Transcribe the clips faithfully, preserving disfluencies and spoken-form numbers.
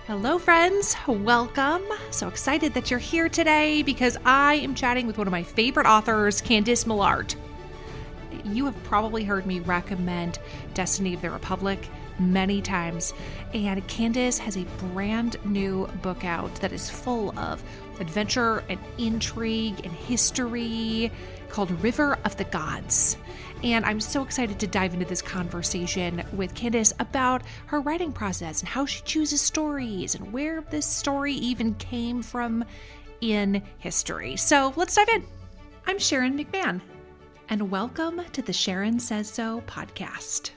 Hello, friends. Welcome. So excited that you're here today because I am chatting with one of my favorite authors, Candice Millard. You have probably heard me recommend Destiny of the Republic many times, and Candice has a brand new book out that is full of adventure and intrigue and history called River of the Gods. And I'm so excited to dive into this conversation with Candice about her writing process and how she chooses stories and where this story even came from in history. So let's dive in. I'm Sharon McMahon, and welcome to the Sharon Says So podcast.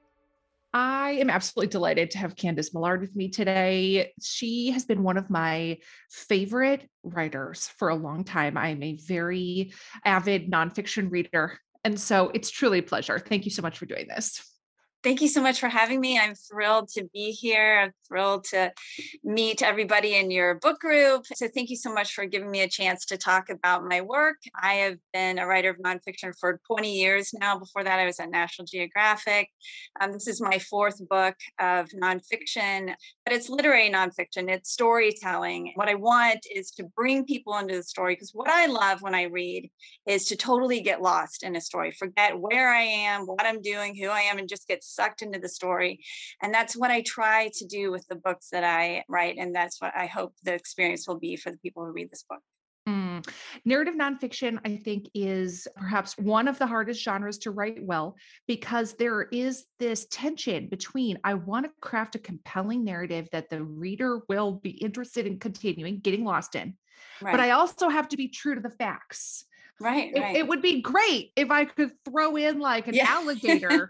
I am absolutely delighted to have Candice Millard with me today. She has been one of my favorite writers for a long time. I am a very avid nonfiction reader, and so it's truly a pleasure. Thank you so much for doing this. Thank you so much for having me. I'm thrilled to be here. I'm thrilled to meet everybody in your book group. So thank you so much for giving me a chance to talk about my work. I have been a writer of nonfiction for twenty years now. Before that, I was at National Geographic. Um, this is my fourth book of nonfiction, but it's literary nonfiction. It's storytelling. What I want is to bring people into the story, because what I love when I read is to totally get lost in a story, forget where I am, what I'm doing, who I am, and just get sucked into the story. And that's what I try to do with the books that I write. And that's what I hope the experience will be for the people who read this book. Mm. Narrative nonfiction, I think, is perhaps one of the hardest genres to write well, because there is this tension between, I want to craft a compelling narrative that the reader will be interested in continuing, getting lost in, Right. but I also have to be true to the facts. Right, It, right. it would be great if I could throw in like an Yeah. alligator,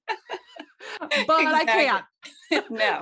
but I can't. No.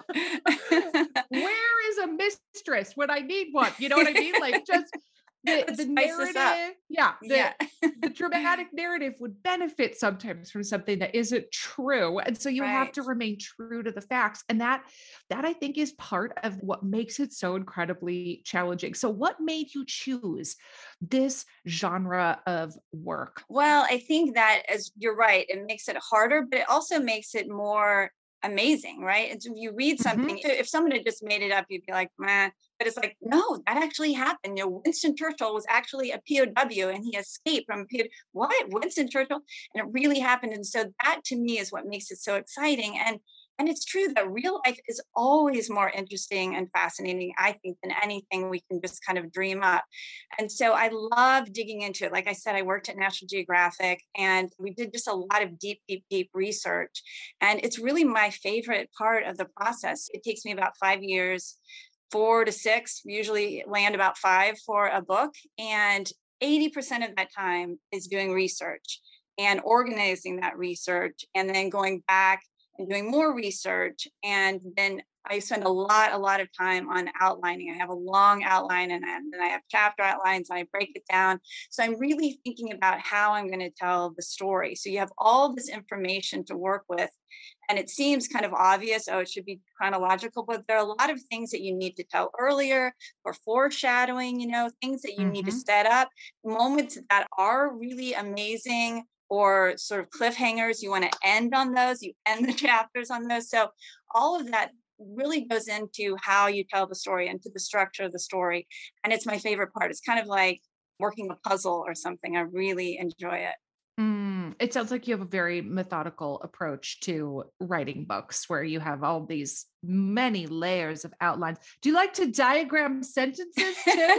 Where is a mistress when I need one? You know what I mean? Like, just the, Let's the spice this up. narrative. Yeah. The, Yeah. the dramatic narrative would benefit sometimes from something that isn't true. And so you have Right. to remain true to the facts. And that, that I think is part of what makes it so incredibly challenging. So what made you choose this genre of work? Well, I think that, as you're right, it makes it harder, but it also makes it more amazing, right? And so if you read something, Mhm. if someone had just made it up, you'd be like, man, but it's like, no, that actually happened. You know, Winston Churchill was actually a P O W and he escaped from P O W. What? Winston Churchill? And it really happened. And so that to me is what makes it so exciting. And and it's true that real life is always more interesting and fascinating, I think, than anything we can just kind of dream up. And so I love digging into it. Like I said, I worked at National Geographic and we did just a lot of deep, deep, deep research. And it's really my favorite part of the process. It takes me about five years, four to six, usually land about five for a book. And eighty percent of that time is doing research and organizing that research and then going back and doing more research. And then I spend a lot, a lot of time on outlining. I have a long outline and then I have chapter outlines and I break it down. So I'm really thinking about how I'm going to tell the story. So you have all this information to work with. And it seems kind of obvious, oh, it should be chronological, but there are a lot of things that you need to tell earlier, or foreshadowing, you know, things that you need to Mhm. set up, moments that are really amazing, or sort of cliffhangers. You want to end on those, you end the chapters on those. So all of that really goes into how you tell the story, into the structure of the story. And it's my favorite part. It's kind of like working a puzzle or something. I really enjoy it. Mm, it sounds like you have a very methodical approach to writing books where you have all these many layers of outlines. Do you like to diagram sentences too?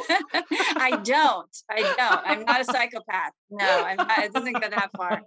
I don't. I don't. I'm not a psychopath. No, I'm not. It doesn't go that far.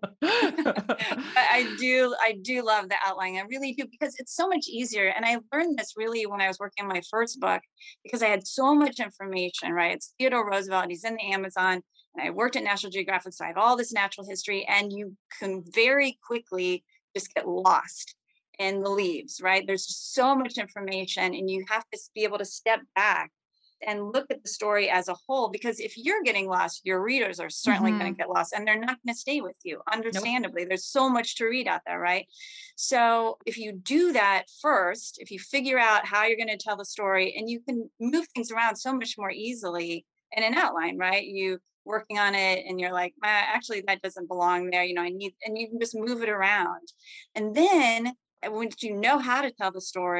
But I do. I do love the outline. I really do, because it's so much easier. And I learned this really when I was working on my first book, because I had so much information. Right? It's Theodore Roosevelt. He's in the Amazon. And I worked at National Geographic, so I have all this natural history, and you can very quickly just get lost in the leaves, right? There's just so much information, and you have to be able to step back and look at the story as a whole, because if you're getting lost, your readers are certainly going Mhm. to get lost, and they're not going to stay with you, Nope. understandably. There's so much to read out there, right? So if you do that first, if you figure out how you're going to tell the story, and you can move things around so much more easily in an outline, right? You working on it and you're like, "Ah, actually that doesn't belong there, you know, I need," and you can just move it around. And then, and once you know how to tell the story,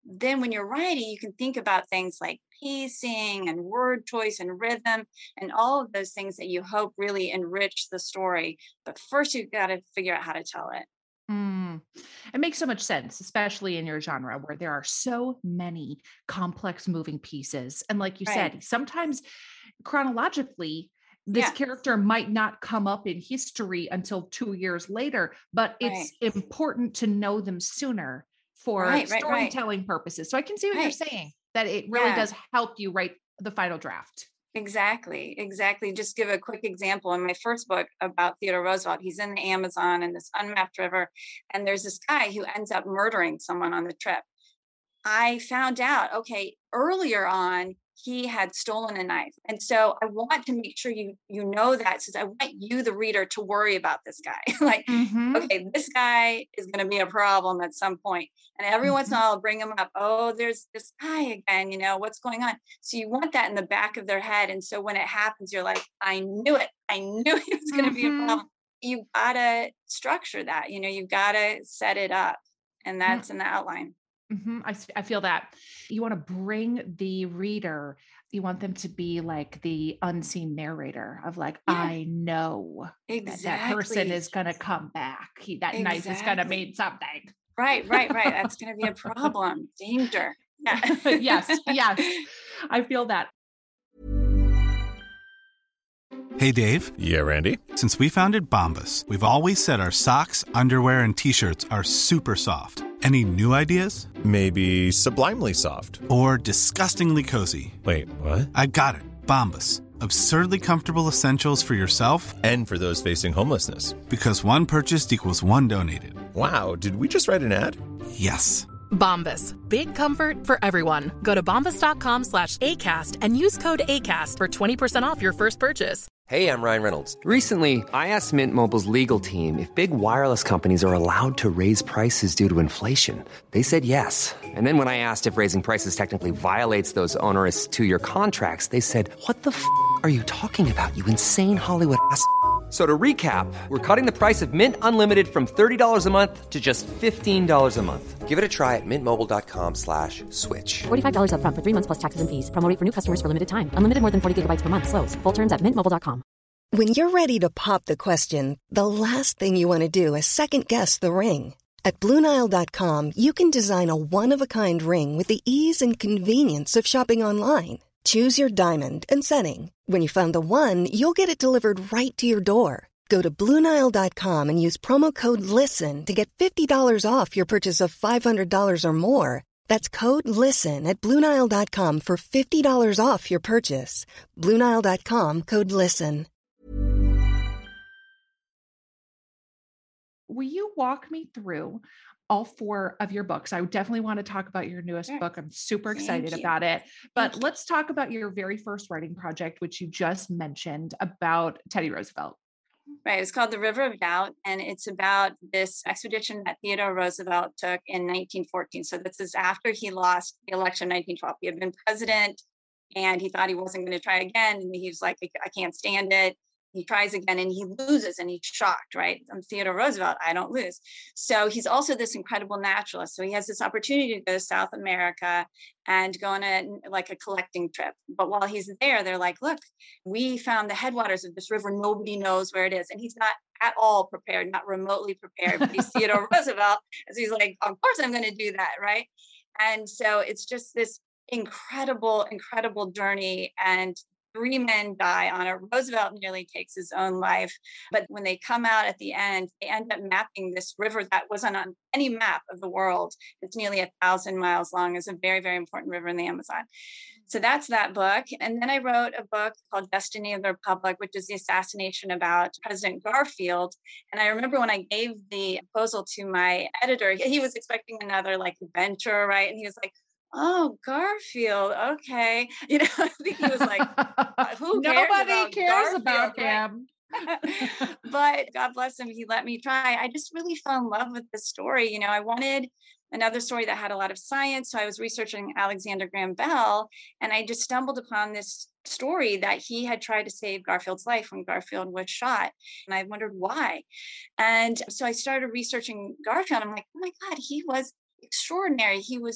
then when you're writing, you can think about things like pacing and word choice and rhythm and all of those things that you hope really enrich the story. But first, you've got to figure out how to tell it. Mm. It makes so much sense, especially in your genre where there are so many complex moving pieces. And like you Right. said, sometimes chronologically, this Yeah. character might not come up in history until two years later, but Right. it's important to know them sooner for Right. Right. Right. storytelling purposes. So I can see what you're Right. saying, that it really Yeah. does help you write the final draft. Exactly, exactly. Just give a quick example. In my first book about Theodore Roosevelt, he's in the Amazon in this unmapped river, and there's this guy who ends up murdering someone on the trip. I found out, okay, earlier on, he had stolen a knife. And so I want to make sure you you know that, since I want you, the reader, to worry about this guy. Like, Mhm. okay, this guy is going to be a problem at some point. And every once in a Mhm. while I'll bring him up. Oh, there's this guy again, you know, what's going on? So you want that in the back of their head. And so when it happens, you're like, I knew it. I knew it was going to be a Mhm. problem. You gotta structure that, you know, you gotta set it up. And Mm. that's in the outline. Mhm. I, s- I feel that you want to bring the reader, you want them to be like the unseen narrator of like, Yeah. I know that that person Exactly. is going to come back. He, that knife is going to Exactly. mean something. Right, right, right. That's gonna be a problem. Danger. Yeah. Yes. Yes. I feel that. Hey, Dave. Yeah, Randy. Since we founded Bombas, we've always said our socks, underwear, and T-shirts are super soft. Any new ideas? Maybe sublimely soft. Or disgustingly cozy? Wait, what? I got it. Bombas. Absurdly comfortable essentials for yourself And for those facing homelessness. because one purchased equals one donated. Wow, did we just write an ad? Yes. Bombas. Big comfort for everyone. Go to bombas.com slash ACAST and use code ACAST for twenty percent off your first purchase. Hey, I'm Ryan Reynolds. Recently, I asked Mint Mobile's legal team if big wireless companies are allowed to raise prices due to inflation. They said yes. And then when I asked if raising prices technically violates those onerous two-year contracts, they said, what the f*** are you talking about, you insane Hollywood ass f- So to recap, we're cutting the price of Mint Unlimited from thirty dollars a month to just fifteen dollars a month. Give it a try at mintmobile.com slash switch. forty-five dollars up front for three months plus taxes and fees. Promo rate for new customers for limited time. Unlimited more than forty gigabytes per month. Slows full terms at mint mobile dot com. When you're ready to pop the question, the last thing you want to do is second-guess the ring. At Blue Nile dot com, you can design a one-of-a-kind ring with the ease and convenience of shopping online. Choose your diamond and setting. When you find the one, you'll get it delivered right to your door. Go to Blue Nile dot com and use promo code LISTEN to get fifty dollars off your purchase of five hundred dollars or more. That's code LISTEN at Blue Nile dot com for fifty dollars off your purchase. Blue Nile dot com, code LISTEN. Will you walk me through all four of your books? I would definitely want to talk about your newest Sure. book. I'm super Thank excited you. about it. But Thank you. let's talk about your very first writing project, which you just mentioned about Teddy Roosevelt. Right. It's called The River of Doubt, and it's about this expedition that Theodore Roosevelt took in nineteen fourteen. So this is after he lost the election in nineteen twelve. He had been president, and he thought he wasn't going to try again. And he was like, I I can't stand it. He tries again and he loses, and he's shocked, right? I'm Theodore Roosevelt. I don't lose. So he's also this incredible naturalist. So he has this opportunity to go to South America and go on a like a collecting trip. But while he's there, they're like, look, we found the headwaters of this river. Nobody knows where it is. And he's not at all prepared, not remotely prepared. But he's Theodore Roosevelt. So he's like, of course I'm going to do that, right? And so it's just this incredible, incredible journey. And three men die on it. Roosevelt nearly takes his own life. But when they come out at the end, they end up mapping this river that wasn't on any map of the world. It's nearly a thousand miles long. It's a very, very important river in the Amazon. So that's that book. And then I wrote a book called Destiny of the Republic, which is the assassination about President Garfield. And I remember when I gave the proposal to my editor, he was expecting another like adventure, right? And he was like, oh, Garfield. Okay. You know, I think he was like, who cares Nobody about cares Garfield, about right? him. But God bless him, he let me try. I just really fell in love with the story. You know, I wanted another story that had a lot of science. So I was researching Alexander Graham Bell, and I just stumbled upon this story that he had tried to save Garfield's life when Garfield was shot. And I wondered why. And so I started researching Garfield. I'm like, oh my God, he was extraordinary. He was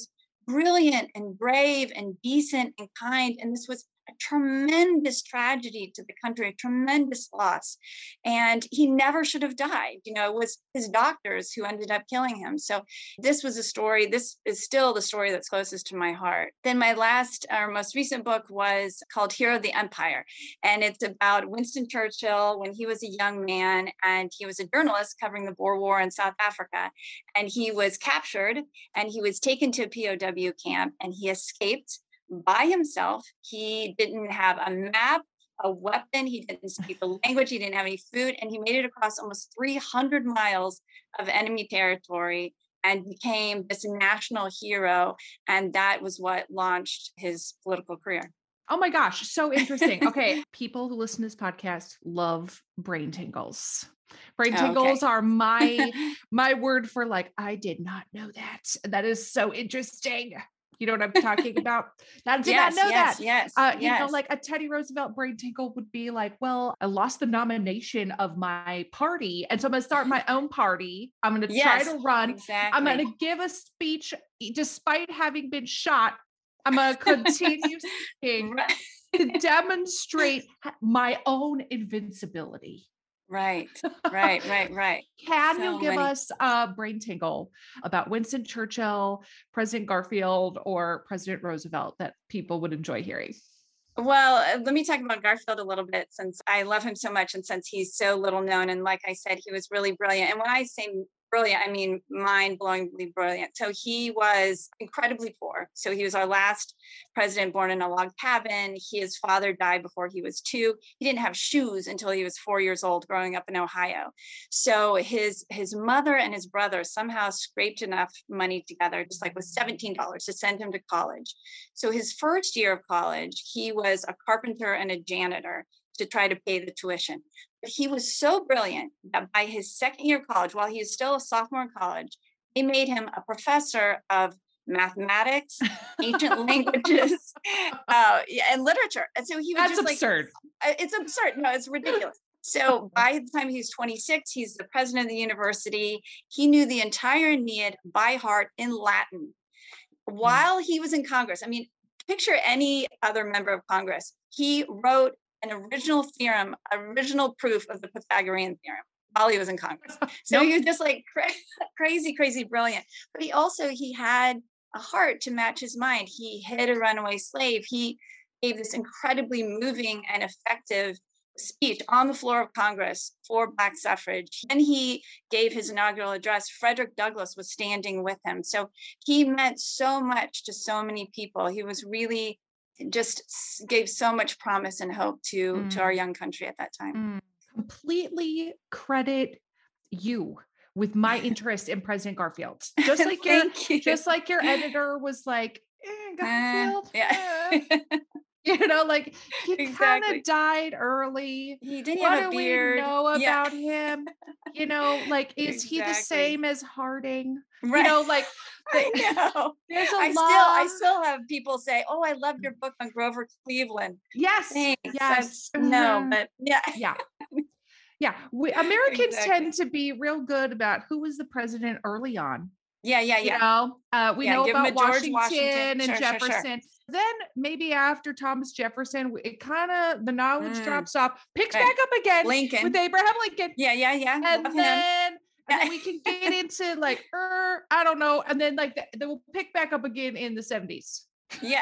brilliant and brave and decent and kind. And this was a tremendous tragedy to the country, a tremendous loss. And he never should have died. You know, it was his doctors who ended up killing him. So this was a story, this is still the story that's closest to my heart. Then my last or most recent book was called Hero of the Empire. And it's about Winston Churchill when he was a young man, and he was a journalist covering the Boer War in South Africa. And he was captured and he was taken to a P O W camp, and he escaped by himself. He didn't have a map, a weapon. He didn't speak the language. He didn't have any food. And he made it across almost three hundred miles of enemy territory and became this national hero. And that was what launched his political career. Oh my gosh, so interesting. Okay, people who listen to this podcast love brain tingles. Brain tingles Okay. are my my word for like, I did not know that. That is so interesting. You know what I'm talking about? I did yes, not know yes, that. yes, Uh, you yes. know, like a Teddy Roosevelt brain tingle would be like, well, I lost the nomination of my party, and so I'm going to start my own party. I'm going to try Yes, to run. exactly. I'm going to give a speech despite having been shot. I'm going to continue speaking Right. to demonstrate my own invincibility. Right, right, right, right. Can So you give many- us a brain tingle about Winston Churchill, President Garfield, or President Roosevelt that people would enjoy hearing? Well, uh, let me talk about Garfield a little bit, since I love him so much and since he's so little known. And like I said, he was really brilliant. And when I say brilliant, I mean mind-blowingly brilliant. So he was incredibly poor. So he was our last president born in a log cabin. His father died before he was two. He didn't have shoes until he was four years old growing up in Ohio. So his his mother and his brother somehow scraped enough money together, just like with seventeen dollars, to send him to college. So his first year of college, he was a carpenter and a janitor to try to pay the tuition. But he was so brilliant that by his second year of college, while he is still a sophomore in college, they made him a professor of mathematics, ancient languages, uh, yeah, and literature. And so he was That's just absurd. like, it's absurd. No, it's ridiculous. So by the time he's twenty-six, he's the president of the university. He knew the entire Aeneid by heart in Latin while he was in Congress. I mean, picture any other member of Congress. He wrote an original theorem, original proof of the Pythagorean theorem while he was in Congress. So Nope. he was just like cra- crazy, crazy brilliant. But he also, he had a heart to match his mind. He hid a runaway slave. He gave this incredibly moving and effective speech on the floor of Congress for Black suffrage. And he gave his inaugural address. Frederick Douglass was standing with him. So he meant so much to so many people. He was really just s- gave so much promise and hope to, Mm. to our young country at that time. Mm. Completely credit you with my interest in President Garfield. Just like your, Thank you. just like your editor was like, eh, Garfield, Uh, yeah. eh. You know, like he kind Exactly. of died early. He didn't What have a do beard. we know Yeah. about him? You know, like, is he the Exactly. same as Harding? Right. You know, like I the- know. there's a I lot. still, I still have people say, "Oh, I love your book on Grover Cleveland." yes, Thanks. yes, That's- no, mhm. but yeah, yeah. Yeah, we, Americans Exactly. tend to be real good about who was the president early on. yeah, yeah, You yeah. know, uh, we Yeah, know give 'em about a George Washington, Washington. and Sure, sure, sure. Jefferson. Then maybe after Thomas Jefferson, it kind of the knowledge Mm. drops off, picks Right. back up again Lincoln. with Abraham Lincoln, Yeah, yeah, yeah. and Love him. then and Yeah. then we can get into like, er, I don't know, and then like the, then we'll pick back up again in the seventies. Yeah.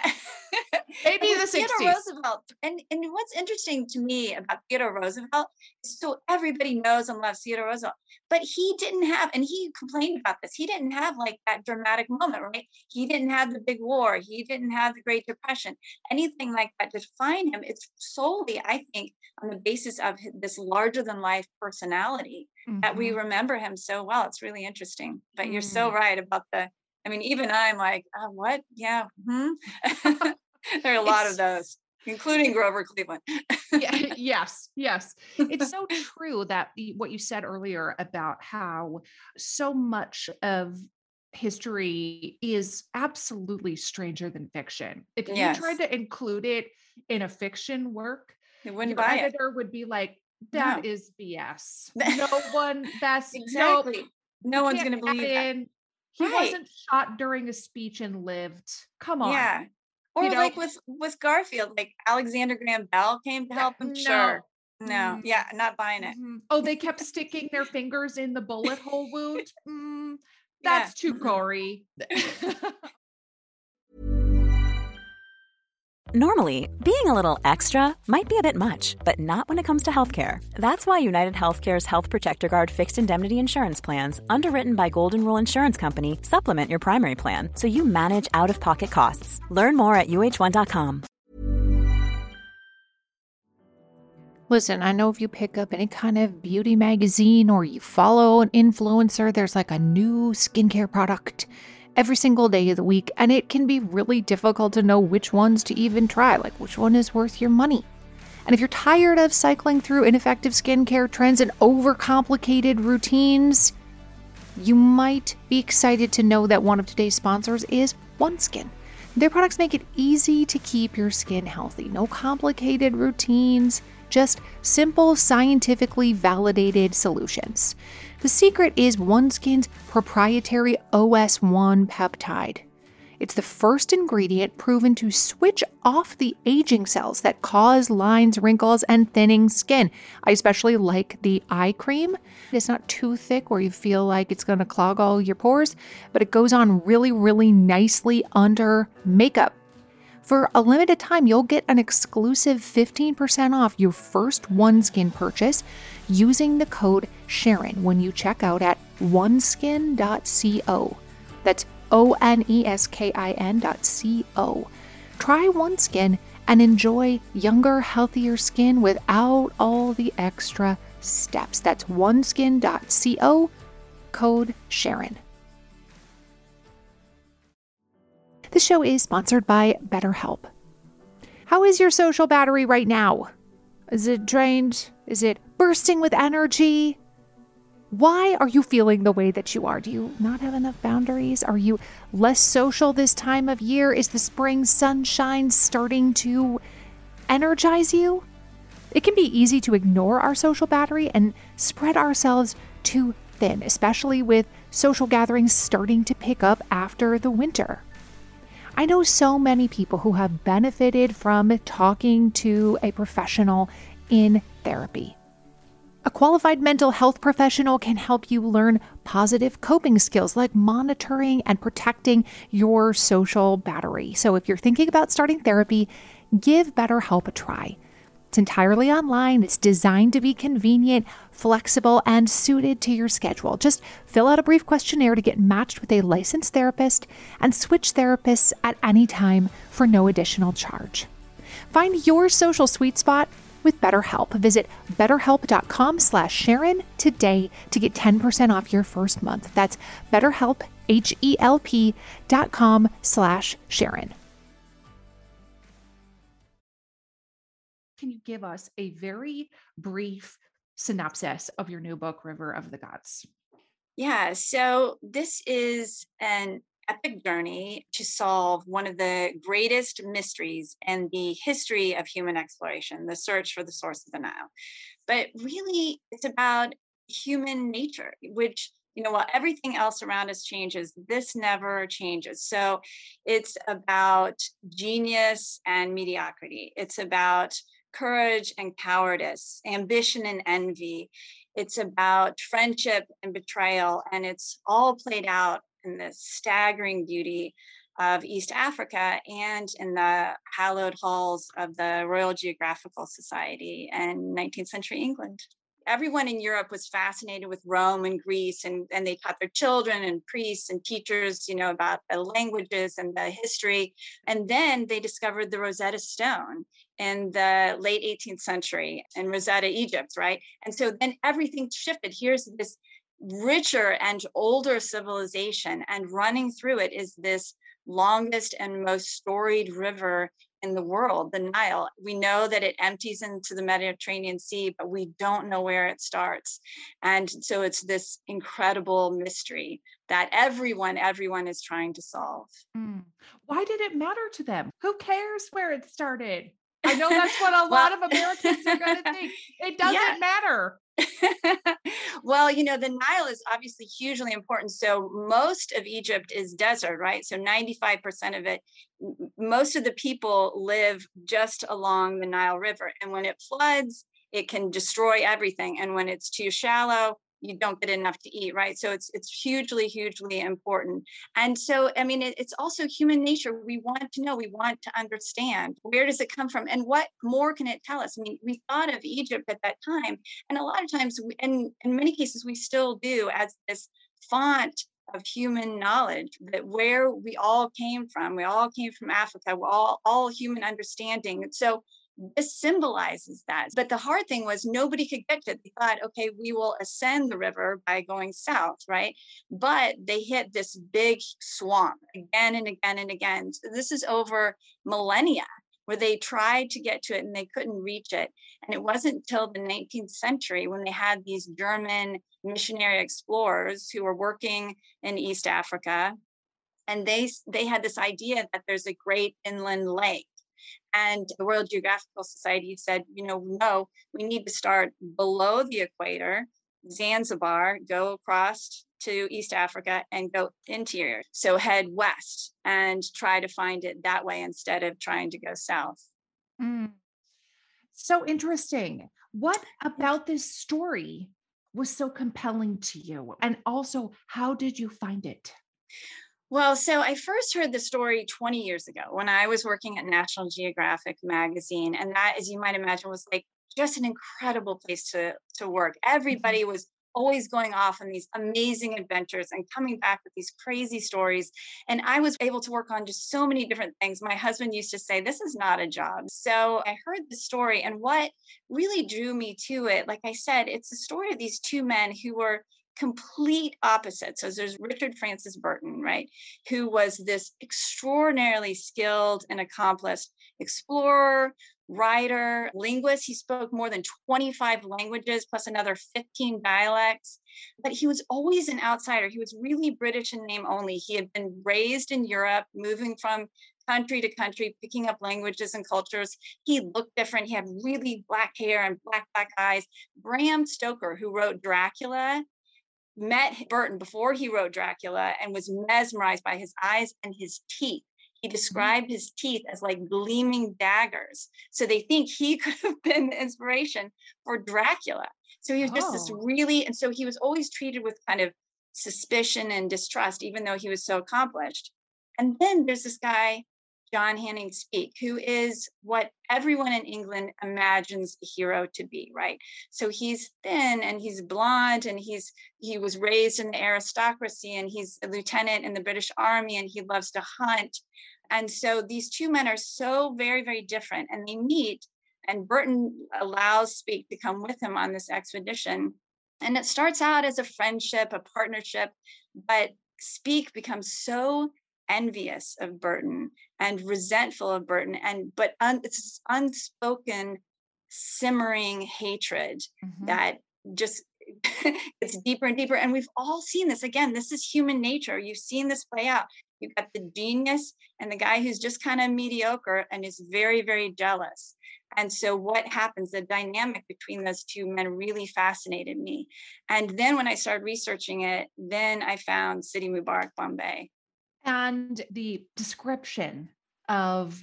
Maybe And the with Theodore sixties. Roosevelt. And, and what's interesting to me about Theodore Roosevelt is so everybody knows and loves Theodore Roosevelt, but he didn't have, and he complained about this, he didn't have like that dramatic moment, right? He didn't have the big war. He didn't have the Great Depression, anything like that to define him. It's solely, I think, on the basis of hi- this larger than life personality that we Mhm. remember him so well. It's really interesting. But you're so Mm. right about the, I mean, even I'm like, uh, what? Yeah. Hmm. There are a lot It's- of those, including Grover Cleveland. Yeah, yes, yes. It's so true that the, what you said earlier about how so much of history is absolutely stranger than fiction. If you Yes. tried to include it in a fiction work, They wouldn't your buy it. editor would be like, "That No. is B S. No one. That's nope, Exactly. No one's can't going to add believe that. in He Right. wasn't shot during a speech and lived. Come on. Yeah. Or You know? like with with Garfield, like Alexander Graham Bell came to help him. No. Sure. No. Mm. Yeah, not buying it. Mhm. Oh, they kept sticking their fingers in the bullet hole wound. Mm, Yeah. that's too Mm-mm. gory. Normally, being a little extra might be a bit much, but not when it comes to healthcare. That's why United Healthcare's Health Protector Guard fixed indemnity insurance plans, underwritten by Golden Rule Insurance Company, supplement your primary plan so you manage out-of-pocket costs. Learn more at U H one dot com. Listen, I know if you pick up any kind of beauty magazine or you follow an influencer, there's like a new skincare product every single day of the week, and it can be really difficult to know which ones to even try, like which one is worth your money. And if you're tired of cycling through ineffective skincare trends and overcomplicated routines, you might be excited to know that one of today's sponsors is OneSkin. Their products make it easy to keep your skin healthy. No complicated routines, just simple, scientifically validated solutions. The secret is OneSkin's proprietary O S one peptide. It's the first ingredient proven to switch off the aging cells that cause lines, wrinkles, and thinning skin. I especially like the eye cream. It's not too thick where you feel like it's going to clog all your pores, but it goes on really, really nicely under makeup. For a limited time, you'll get an exclusive fifteen percent off your first OneSkin purchase using the code Sharon when you check out at oneskin dot co. That's O N E S K I N dot C O. Try OneSkin and enjoy younger, healthier skin without all the extra steps. That's oneskin dot co, code Sharon. The show is sponsored by BetterHelp. How is your social battery right now? Is it drained? Is it bursting with energy? Why are you feeling the way that you are? Do you not have enough boundaries? Are you less social this time of year? Is the spring sunshine starting to energize you? It can be easy to ignore our social battery and spread ourselves too thin, especially with social gatherings starting to pick up after the winter. I know so many people who have benefited from talking to a professional in therapy. A qualified mental health professional can help you learn positive coping skills like monitoring and protecting your social battery. So if you're thinking about starting therapy, give BetterHelp a try. It's entirely online. It's designed to be convenient, flexible, and suited to your schedule. Just fill out a brief questionnaire to get matched with a licensed therapist and switch therapists at any time for no additional charge. Find your social sweet spot with BetterHelp. Visit betterhelp.com slash Sharon today to get ten percent off your first month. That's BetterHelp, H-E-L-P dot com slash Sharon. Can you give us a very brief synopsis of your new book, River of the Gods? Yeah, so this is an epic journey to solve one of the greatest mysteries in the history of human exploration, the search for the source of the Nile. But really, it's about human nature, which, you know, while everything else around us changes, this never changes. So it's about genius and mediocrity. It's about courage and cowardice, ambition and envy. It's about friendship and betrayal, and it's all played out in the staggering beauty of East Africa and in the hallowed halls of the Royal Geographical Society in nineteenth century England. Everyone in Europe was fascinated with Rome and Greece, and, and they taught their children and priests and teachers, you know, about the languages and the history. And then they discovered the Rosetta Stone in the late eighteenth century in Rosetta, Egypt, right? And so then everything shifted. Here's this richer and older civilization, and running through it is this longest and most storied river in the world, the Nile. We know that it empties into the Mediterranean Sea, but we don't know where it starts. And so it's this incredible mystery that everyone, everyone is trying to solve. Mm. Why did it matter to them? Who cares where it started? I know that's what a Well, lot of Americans are going to think. It doesn't Yeah. matter. Well, you know, the Nile is obviously hugely important. So most of Egypt is desert, right? So ninety-five percent of it, m- most of the people live just along the Nile River. And when it floods, it can destroy everything. And when it's too shallow, you don't get enough to eat, right? So it's it's hugely, hugely important. And so, I mean, it, it's also human nature. We want to know, we want to understand, where does it come from, and what more can it tell us? I mean, we thought of Egypt at that time, and a lot of times, we, and in many cases, we still do, as this font of human knowledge, that where we all came from. We all came from Africa. We're all all human understanding. And so this symbolizes that. But the hard thing was nobody could get to it. They thought, okay, we will ascend the river by going south, right? But they hit this big swamp again and again and again. So this is over millennia where they tried to get to it and they couldn't reach it. And it wasn't until the nineteenth century when they had these German missionary explorers who were working in East Africa. And they, they had this idea that there's a great inland lake. And the Royal Geographical Society said, you know, no, we need to start below the equator, Zanzibar, go across to East Africa and go interior. So head west and try to find it that way instead of trying to go south. Mm. So interesting. What about this story was so compelling to you? And also, how did you find it? Well, so I first heard the story twenty years ago when I was working at National Geographic magazine. And that, as you might imagine, was like just an incredible place to, to work. Everybody was always going off on these amazing adventures and coming back with these crazy stories. And I was able to work on just so many different things. My husband used to say, this is not a job. So I heard the story, and what really drew me to it, like I said, it's the story of these two men who were complete opposites. So there's Richard Francis Burton, right, who was this extraordinarily skilled and accomplished explorer, writer, linguist. He spoke more than twenty-five languages plus another fifteen dialects. But he was always an outsider. He was really British in name only. He had been raised in Europe, moving from country to country, picking up languages and cultures. He looked different. He had really black hair and black, black eyes. Bram Stoker, who wrote Dracula, met Burton before he wrote Dracula and was mesmerized by his eyes and his teeth. He described his teeth as like gleaming daggers. So they think he could have been the inspiration for Dracula. So he was just this Oh. really, and so he was always treated with kind of suspicion and distrust, even though he was so accomplished. And then there's this guy, John Hanning Speke, who is what everyone in England imagines a hero to be, right? So he's thin and he's blonde and he's he was raised in the aristocracy and he's a lieutenant in the British Army and he loves to hunt. And so these two men are so very, very different, and they meet, and Burton allows Speke to come with him on this expedition. And it starts out as a friendship, a partnership, but Speke becomes so envious of Burton and resentful of Burton, and but un, it's unspoken, simmering hatred Mhm. that just gets deeper and deeper. And we've all seen this. Again, this is human nature. You've seen this play out. You've got the genius and the guy who's just kind of mediocre and is very, very jealous. And so what happens, the dynamic between those two men really fascinated me. And then when I started researching it, then I found Sidi Mubarak, Bombay. And the description of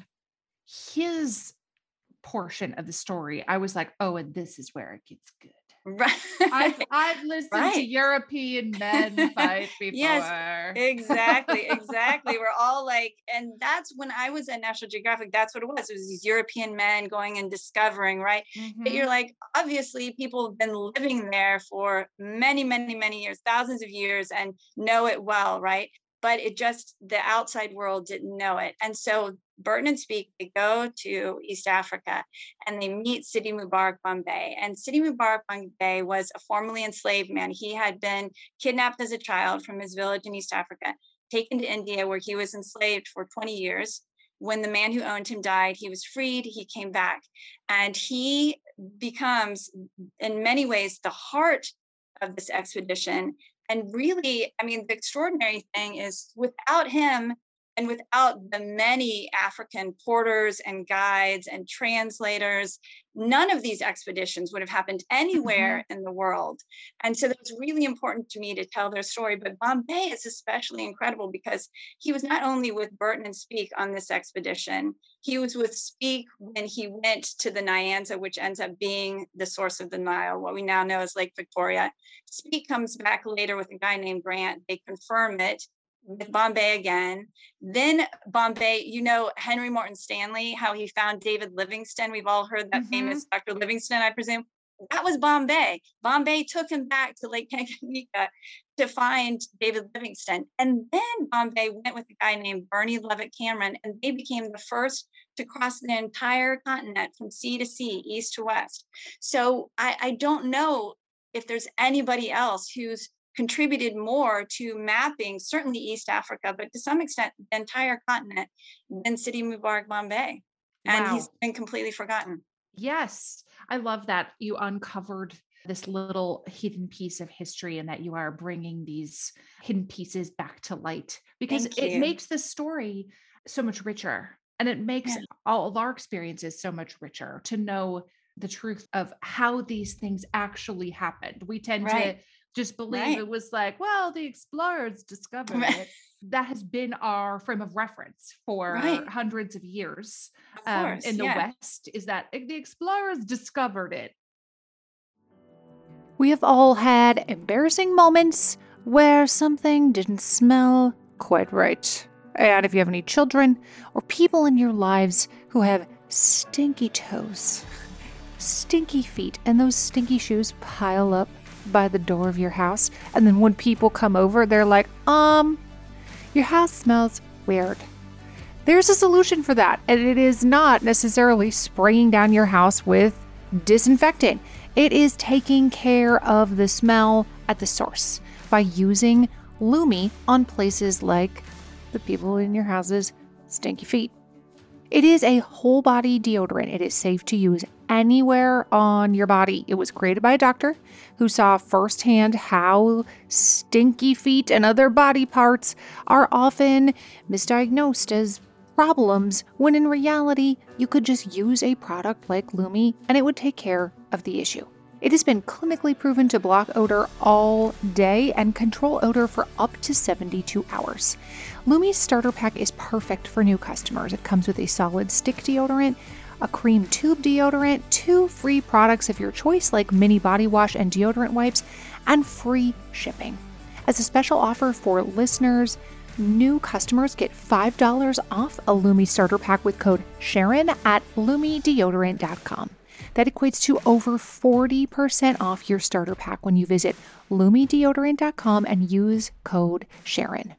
his portion of the story, I was like, oh, and this is where it gets good. Right. I've I've listened to Right. European men fight before. Yes, exactly, exactly. We're all like, and that's when I was at National Geographic, that's what it was. It was these European men going and discovering, right? But Mhm. you're like, obviously, people have been living there for many, many, many years, thousands of years, and know it well, right? But it just, the outside world didn't know it. And so Burton and Speke, they go to East Africa and they meet Sidi Mubarak Bombay. And Sidi Mubarak Bombay was a formerly enslaved man. He had been kidnapped as a child from his village in East Africa, taken to India, where he was enslaved for twenty years. When the man who owned him died, he was freed. He came back, and he becomes, in many ways, the heart of this expedition. And really, I mean, the extraordinary thing is, without him, And without the many African porters and guides and translators, none of these expeditions would have happened anywhere mm-hmm. in the world. And so it's really important to me to tell their story. But Bombay is especially incredible because he was not only with Burton and Speke on this expedition, he was with Speke when he went to the Nyanza, which ends up being the source of the Nile, what we now know as Lake Victoria. Speke comes back later with a guy named Grant. They confirm it with Bombay again. Then Bombay, you know, Henry Morton Stanley, how he found David Livingstone. We've all heard that mm-hmm. famous Doctor Livingstone, I presume. That was Bombay. Bombay took him back to Lake Tanganyika to find David Livingstone. And then Bombay went with a guy named Bernie Levitt Cameron, and they became the first to cross the entire continent from sea to sea, east to west. So I, I don't know if there's anybody else who's contributed more to mapping, certainly East Africa, but to some extent, the entire continent than Sidi Mubarak Bombay. And wow. he's been completely forgotten. Yes. I love that you uncovered this little hidden piece of history and that you are bringing these hidden pieces back to light because it makes the story so much richer and it makes yeah. all of our experiences so much richer to know the truth of how these things actually happened. We tend right. to just believe right. it was like, well, the explorers discovered right. it. That has been our frame of reference for right. hundreds of years of um, course, in the yeah. West, is that the explorers discovered it. We have all had embarrassing moments where something didn't smell quite right. And if you have any children or people in your lives who have stinky toes, stinky feet, and those stinky shoes pile up by the door of your house, and then when people come over, they're like, um, your house smells weird. There's a solution for that, and it is not necessarily spraying down your house with disinfectant. It is taking care of the smell at the source by using Lumi on places like the people in your house's stinky feet. It is a whole body deodorant. It is safe to use anywhere on your body. It was created by a doctor who saw firsthand how stinky feet and other body parts are often misdiagnosed as problems, when in reality, you could just use a product like Lumi and it would take care of the issue. It has been clinically proven to block odor all day and control odor for up to seventy-two hours. Lumi's starter pack is perfect for new customers. It comes with a solid stick deodorant, a cream tube deodorant, two free products of your choice like mini body wash and deodorant wipes, and free shipping. As a special offer for listeners, new customers get five dollars off a Lumi starter pack with code Sharon at lumi deodorant dot com. That equates to over forty percent off your starter pack when you visit lumi deodorant dot com and use code Sharon.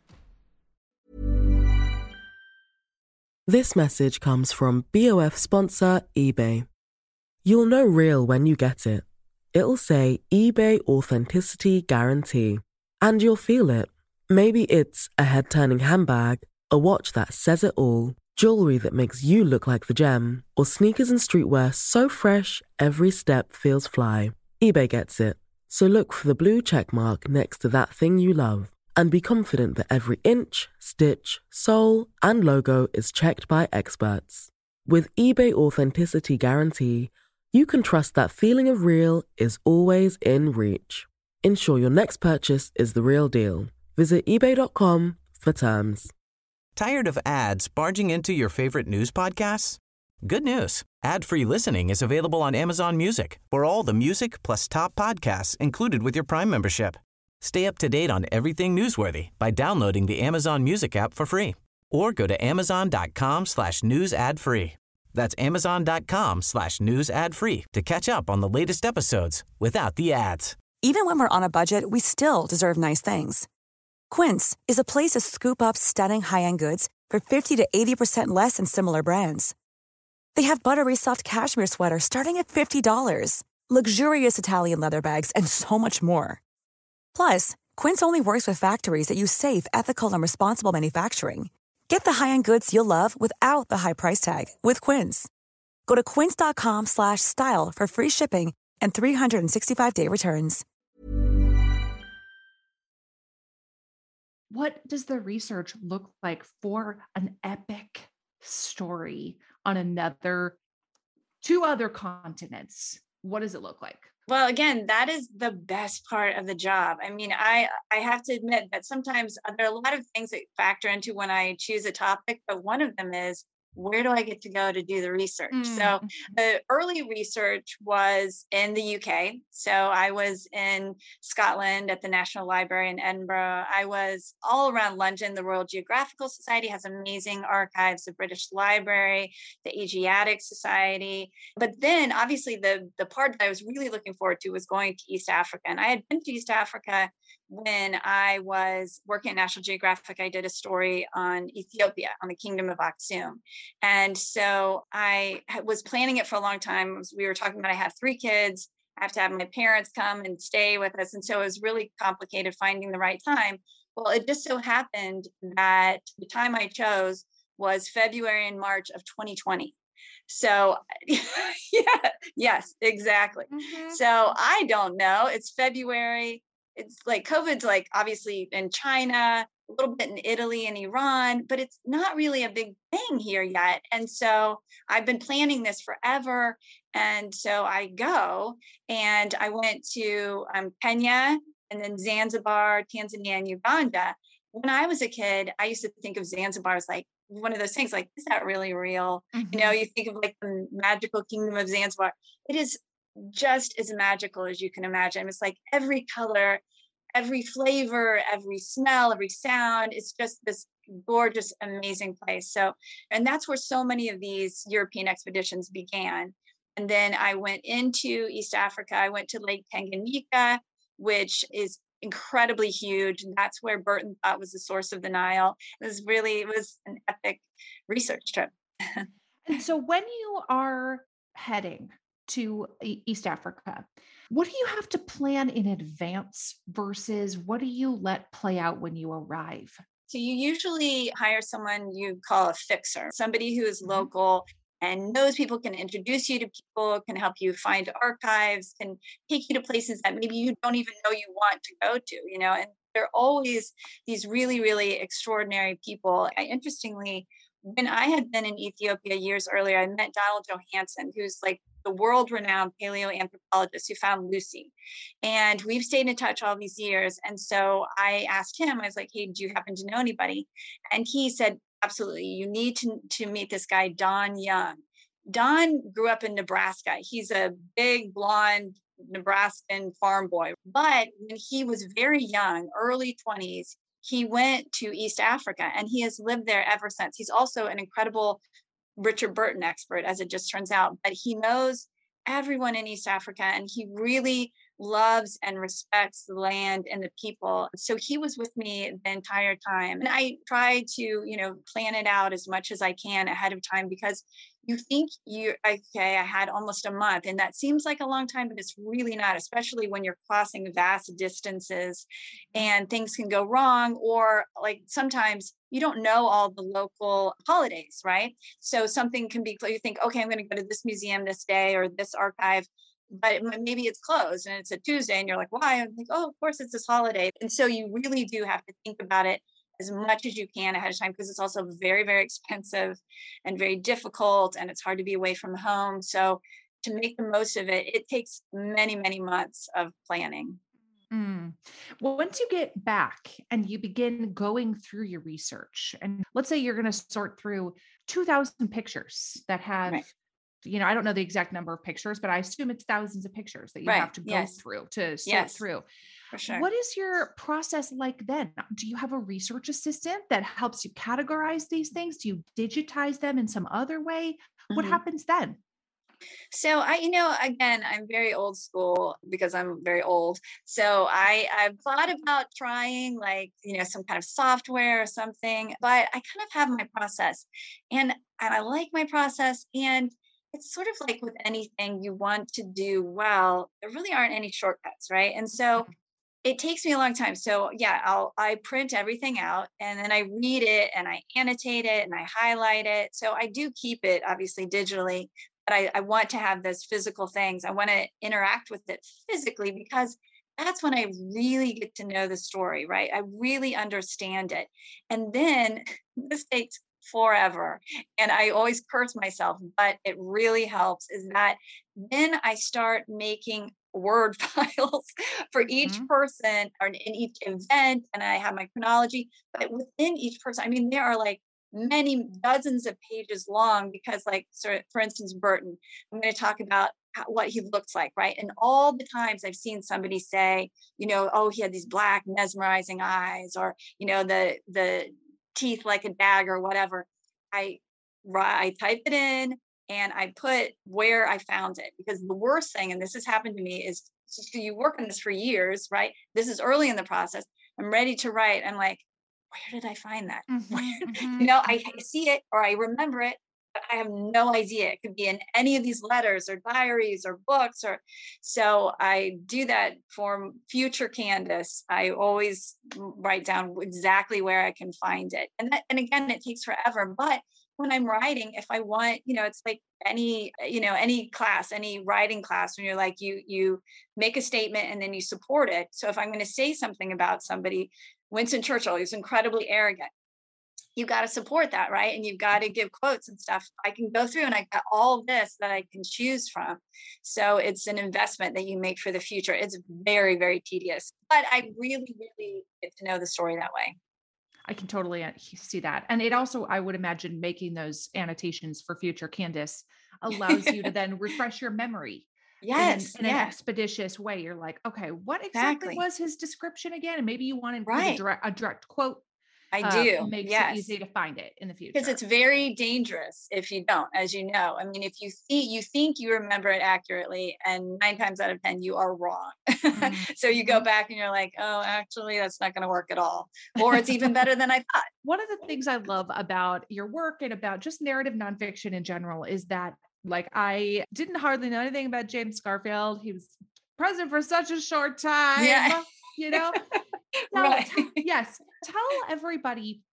This message comes from B O F sponsor eBay. You'll know real when you get it. It'll say eBay Authenticity Guarantee. And you'll feel it. Maybe it's a head-turning handbag, a watch that says it all, jewelry that makes you look like the gem, or sneakers and streetwear so fresh every step feels fly. eBay gets it. So look for the blue check mark next to that thing you love and be confident that every inch, stitch, sole, and logo is checked by experts. With eBay Authenticity Guarantee, you can trust that feeling of real is always in reach. Ensure your next purchase is the real deal. Visit ebay dot com for terms. Tired of ads barging into your favorite news podcasts? Good news. Ad-free listening is available on Amazon Music for all the music plus top podcasts included with your Prime membership. Stay up to date on everything newsworthy by downloading the Amazon Music app for free or go to amazon.com slash news ad free. That's amazon.com slash news ad free to catch up on the latest episodes without the ads. Even when we're on a budget, we still deserve nice things. Quince is a place to scoop up stunning high-end goods for fifty to eighty percent less than similar brands. They have buttery soft cashmere sweaters starting at fifty dollars, luxurious Italian leather bags, and so much more. Plus, Quince only works with factories that use safe, ethical, and responsible manufacturing. Get the high-end goods you'll love without the high price tag with Quince. Go to quince.com slash style for free shipping and three sixty-five day returns. what does the research look like for an epic story on another, two other continents? What does it look like? Well, again, that is the best part of the job. I mean, I I have to admit that sometimes there are a lot of things that factor into when I choose a topic, but one of them is, where do I get to go to do the research? Mm. So the early research was in the U K. So I was in Scotland at the National Library in Edinburgh. I was all around London. The Royal Geographical Society has amazing archives, the British Library, the Asiatic Society. But then obviously the, the part that I was really looking forward to was going to East Africa. And I had been to East Africa when I was working at National Geographic. I did a story on Ethiopia, on the Kingdom of Aksum. And so I was planning it for a long time. We were talking about, I have three kids. I have to have my parents come and stay with us. And so it was really complicated finding the right time. Well, it just so happened that the time I chose was February and March of twenty twenty. So yeah, yes, exactly. Mm-hmm. So I don't know. It's February. It's like COVID's like obviously in China, a little bit in Italy and Iran, but it's not really a big thing here yet. And so I've been planning this forever. And so I go and I went to um, Kenya and then Zanzibar, Tanzania, and Uganda. When I was a kid, I used to think of Zanzibar as like one of those things like, is that really real? Mm-hmm. You know, you think of like the magical kingdom of Zanzibar. It is just as magical as you can imagine. It's like every color, every flavor, every smell, every sound. It's just this gorgeous, amazing place. So, and that's where so many of these European expeditions began. And then I went into East Africa. I went to Lake Tanganyika, which is incredibly huge. And that's where Burton thought was the source of the Nile. It was really, it was an epic research trip. And so when you are heading to East Africa, what do you have to plan in advance versus what do you let play out when you arrive? So you usually hire someone you call a fixer, somebody who is local and knows people, can introduce you to people, can help you find archives, can take you to places that maybe you don't even know you want to go to, you know, and they're always these really, really extraordinary people. I, interestingly, when I had been in Ethiopia years earlier, I met Donald Johanson, who's like the world-renowned paleoanthropologist who found Lucy. And we've stayed in touch all these years. And so I asked him, I was like, hey, do you happen to know anybody? And he said, absolutely, you need to, to meet this guy, Don Young. Don grew up in Nebraska. He's a big, blonde Nebraskan farm boy. But when he was very young, early twenties, he went to East Africa and he has lived there ever since. He's also an incredible Richard Burton expert, as it just turns out, but he knows everyone in East Africa and he really loves and respects the land and the people. So he was with me the entire time. And I try to, you know, plan it out as much as I can ahead of time, because you think you, okay, I had almost a month and that seems like a long time, but it's really not, especially when you're crossing vast distances and things can go wrong. Or like sometimes you don't know all the local holidays, right? So something can be, you think, okay, I'm going to go to this museum this day or this archive, but maybe it's closed and it's a Tuesday and you're like, why? I'm like, oh, of course it's this holiday. And so you really do have to think about it as much as you can ahead of time, because it's also very, very expensive and very difficult and it's hard to be away from home. So to make the most of it, it takes many, many months of planning. Mm. Well, once you get back and you begin going through your research, and let's say you're going to sort through two thousand pictures that have, right. you know, I don't know the exact number of pictures, but I assume it's thousands of pictures that you right. have to go yes. through to sort yes. through. For sure. What is your process like then? Do you have a research assistant that helps you categorize these things? Do you digitize them in some other way? Mm-hmm. What happens then? So I, you know, again, I'm very old school because I'm very old. So I, I've thought about trying like, you know, some kind of software or something, but I kind of have my process and, and I like my process. And it's sort of like with anything you want to do well, there really aren't any shortcuts, right? And so it takes me a long time. So yeah, I'll, I print everything out and then I read it and I annotate it and I highlight it. So I do keep it obviously digitally, but I, I want to have those physical things. I want to interact with it physically because that's when I really get to know the story, right? I really understand it. And then this takes forever. And I always curse myself, but it really helps is that then I start making word files for each Mhm. person or in each event. And I have my chronology, but within each person, I mean, there are like many dozens of pages long because like, so for instance, Burton, I'm going to talk about how, what he looks like, right? And all the times I've seen somebody say, you know, oh, he had these black mesmerizing eyes, or, you know, the, the teeth like a dagger, whatever. I, ri- I type it in and I put where I found it, because the worst thing, and this has happened to me, is so you work on this for years, right? This is early in the process. I'm ready to write. I'm like, where did I find that? Mhm, Where- mhm, you know, I mhm. see it or I remember it, but I have no idea. It could be in any of these letters or diaries or books, or so I do that for future Candace. I always write down exactly where I can find it. And that, and again, it takes forever, but when I'm writing, if I want, you know, it's like any, you know, any class, any writing class, when you're like, you, you make a statement and then you support it. So if I'm going to say something about somebody, Winston Churchill, he's incredibly arrogant. You got to support that, right? And you've got to give quotes and stuff. I can go through and I got all of this that I can choose from. So it's an investment that you make for the future. It's very, very tedious, but I really, really get to know the story that way. I can totally uh, see that. And it also, I would imagine, making those annotations for future Candace allows you to then refresh your memory in an, Yes. in an Yeah. expeditious way. You're like, okay, what exactly Exactly. was his description again? And maybe you want to include a Right. direct, a direct quote. I Uh, do. makes it Yes. easy to find it in the Because future. it's very dangerous if you don't, as you know. I mean, if you see, you think you remember it accurately, and nine times out of ten, you are wrong. So you go Mhm. back and you're like, oh, actually, that's not going to work at all. Or it's even better than I thought. One of the things I love about your work and about just narrative nonfiction in general is that, like, I didn't hardly know anything about James Garfield. He was president for such a short time, Yeah. you know? So Right. tell, yes, tell everybody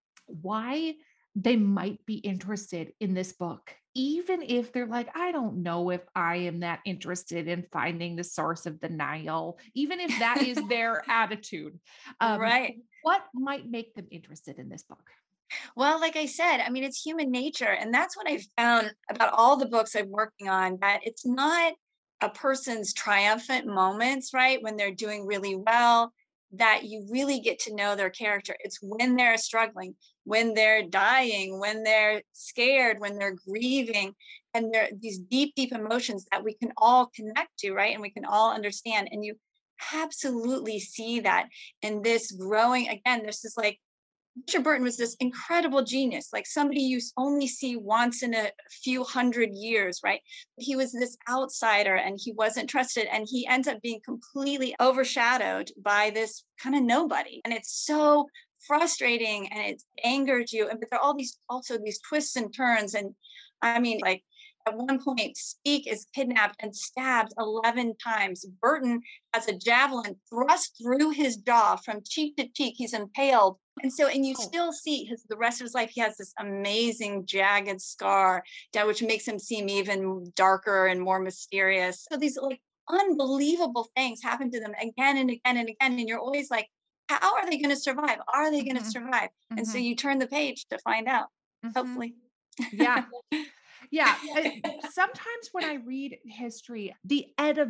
why they might be interested in this book, even if they're like, I don't know if I am that interested in finding the source of the Nile, even if that is their attitude. Um, Right. what might make them interested in this book? Well, like I said, I mean, it's human nature. And that's what I've found about all the books I'm working on, that it's not a person's triumphant moments, right? When they're doing really well, that you really get to know their character. It's when they're struggling, when they're dying, when they're scared, when they're grieving, and they're these deep, deep emotions that we can all connect to, right? And we can all understand. And you absolutely see that in this growing, again, there's this like, Richard Burton was this incredible genius, like somebody you only see once in a few hundred years, right? He was this outsider and he wasn't trusted, and he ends up being completely overshadowed by this kind of nobody. And it's so frustrating and it angers you. And but there are all these also these twists and turns. And I mean, like at one point, Speke is kidnapped and stabbed eleven times. Burton has a javelin thrust through his jaw from cheek to cheek. He's impaled. And so, and you Oh. still see his the rest of his life, he has this amazing jagged scar that which makes him seem even darker and more mysterious. So these like unbelievable things happen to them again and again and again. And you're always like, how are they going to survive? Are they going to Mhm. survive? And so Mhm. you turn the page to find out, Mhm. hopefully. Yeah. Yeah. I- sometimes when I read history, the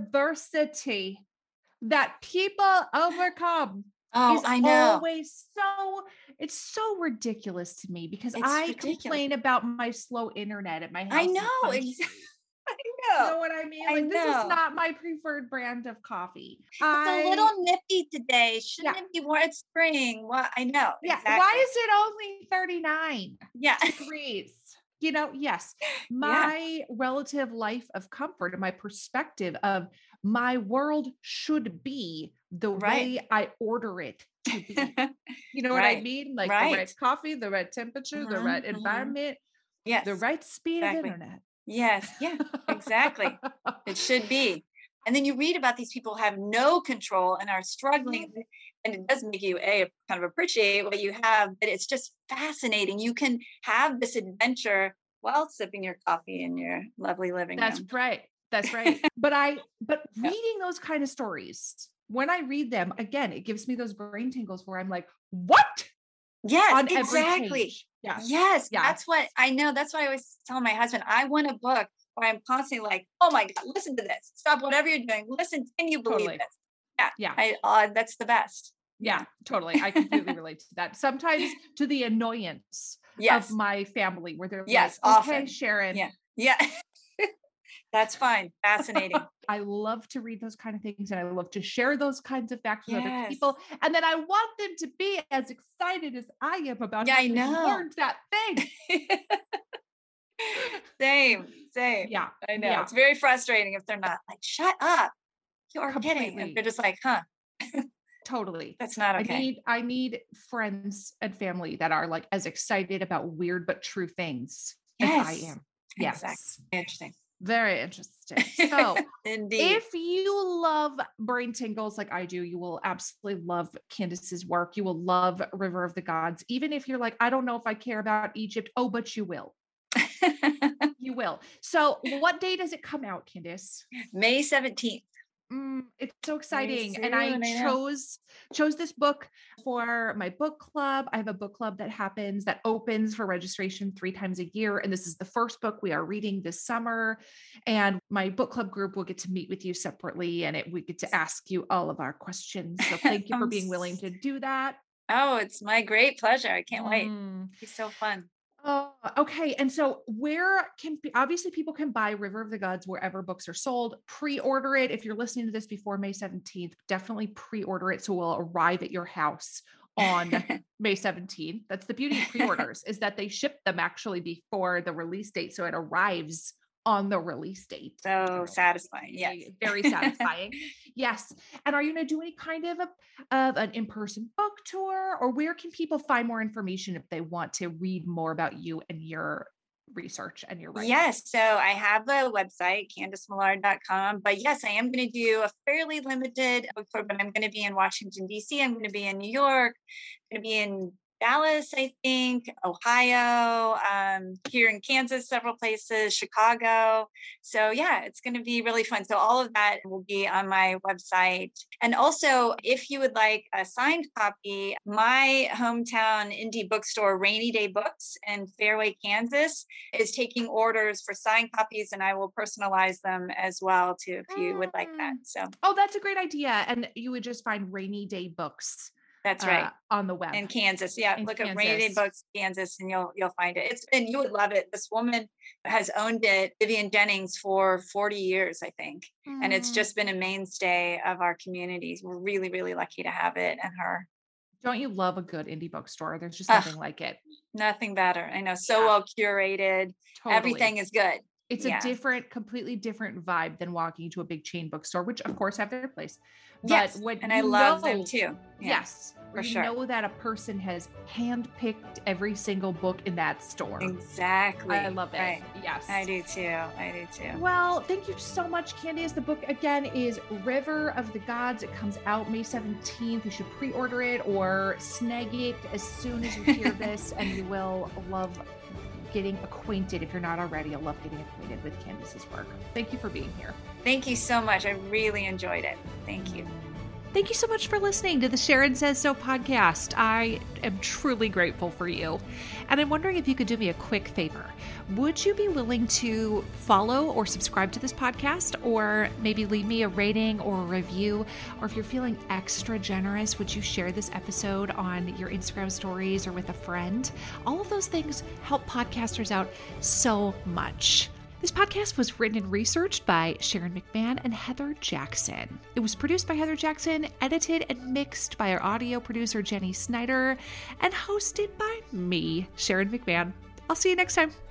adversity that people overcome Oh, is I know. always so, it's so ridiculous to me because It's I ridiculous. complain about my slow internet at my house. I in the know. country. Exactly. I You know. know what I mean? I Like, this is know. not my preferred brand of coffee. It's a I, little nippy today. Shouldn't yeah. it be more? It's spring. What? I know. Yeah. Exactly. Why is it only thirty-nine Yeah. degrees? You know, yes, Yeah. my relative life of comfort and my perspective of my world should be the Right. way I order it to be. You know what I Right. mean? Like the Right. right coffee, the right temperature, the Mhm, right mhm. environment, the Yes. right speed Exactly. of internet. Yes. Yeah. Exactly. It should be. And then you read about these people who have no control and are struggling. And it does make you a kind of appreciate what you have, but it's just fascinating. You can have this adventure while sipping your coffee in your lovely living That's room. right. That's right. But I, but Yeah. reading those kind of stories, when I read them, again, it gives me those brain tingles where I'm like, what? Yes, On every exactly. page. Yes. Yes, Yes. that's what I know. That's why I always tell my husband, I want a book where I'm constantly like, oh my God, listen to this. Stop whatever you're doing. Listen, can you believe Totally. this? Yeah. Yeah. I, uh, that's the best. Yeah, totally. I completely relate to that. Sometimes to the annoyance Yes. of my family where they're Yes, like, often. okay, Sharon. Yeah. Yeah. That's fine. Fascinating. I love to read those kind of things and I love to share those kinds of facts with other Yes. people. And then I want them to be as excited as I am about Yeah, I having know. learned that thing. Same, same. Yeah. I know. Yeah. It's very frustrating if they're not like, shut up. You're kidding. Completely. And they're just like, huh, Totally. that's not okay. I need I need friends and family that are like as excited about weird but true things Yes. as I am. Yes. Exactly. Interesting. Very interesting. So Indeed. if you love brain tingles like I do, you will absolutely love Candace's work. You will love River of the Gods. Even if you're like, I don't know if I care about Egypt. Oh, but you will. You will. So what day does it come out, Candace? May seventeenth. Mm, it's so exciting. soon, And I I know. chose chose this book for my book club. I have a book club that happens that opens for registration three times a year. And this is the first book we are reading this summer. And my book club group will get to meet with you separately and it, we get to ask you all of our questions. So thank you for I'm being willing to do that. Oh, it's my great pleasure. I can't wait. Mm. It's so fun. Oh, okay. And so where can obviously people can buy River of the Gods wherever books are sold, pre-order it. If you're listening to this before May seventeenth, definitely pre-order it. So it will arrive at your house on May seventeenth. That's the beauty of pre-orders is that they ship them actually before the release date. So it arrives on the release date. So satisfying. Yes. Very satisfying. Yes. And are you going to do any kind of a, of an in-person book tour, or where can people find more information if they want to read more about you and your research and your writing? Yes. So I have a website, candice millard dot com. But yes, I am going to do a fairly limited book tour, but I'm going to be in Washington, D C. I'm going to be in New York. I'm going to be in Dallas, I think, Ohio, um, here in Kansas, several places, Chicago. So yeah, it's going to be really fun. So all of that will be on my website. And also, if you would like a signed copy, my hometown indie bookstore, Rainy Day Books in Fairway, Kansas, is taking orders for signed copies, and I will personalize them as well too, if you would like that. So, oh, that's a great idea. And you would just find Rainy Day Books. That's right. Uh, on the web. In Kansas. Yeah. In Look Kansas. at Rainy Day Books, Kansas, and you'll you'll find it. It's and you would love it. This woman has owned it, Vivian Jennings, for forty years, I think. Mm. And it's just been a mainstay of our communities. We're really, really lucky to have it and her. Don't you love a good indie bookstore? There's just nothing uh, like it. Nothing better. I know. So yeah. well curated. Totally. Everything is good. It's yeah. a different, completely different vibe than walking to a big chain bookstore, which of course have their place. But yes, when and I love know, them too. Yeah. Yes, for you sure. know that a person has handpicked every single book in that store. Exactly. I love it. Right. Yes, I do too. I do too. Well, thank you so much, Candace. The book again is River of the Gods. It comes out May seventeenth. You should pre-order it or snag it as soon as you hear this, and you will love getting acquainted. If you're not already, you'll love getting acquainted with Candace's work. Thank you for being here. Thank you so much. I really enjoyed it. Thank you. Thank you so much for listening to the Sharon Says So podcast. I am truly grateful for you. And I'm wondering if you could do me a quick favor. Would you be willing to follow or subscribe to this podcast, or maybe leave me a rating or a review? Or if you're feeling extra generous, would you share this episode on your Instagram stories or with a friend? All of those things help podcasters out so much. This podcast was written and researched by Sharon McMahon and Heather Jackson. It was produced by Heather Jackson, edited and mixed by our audio producer, Jenny Snyder, and hosted by me, Sharon McMahon. I'll see you next time.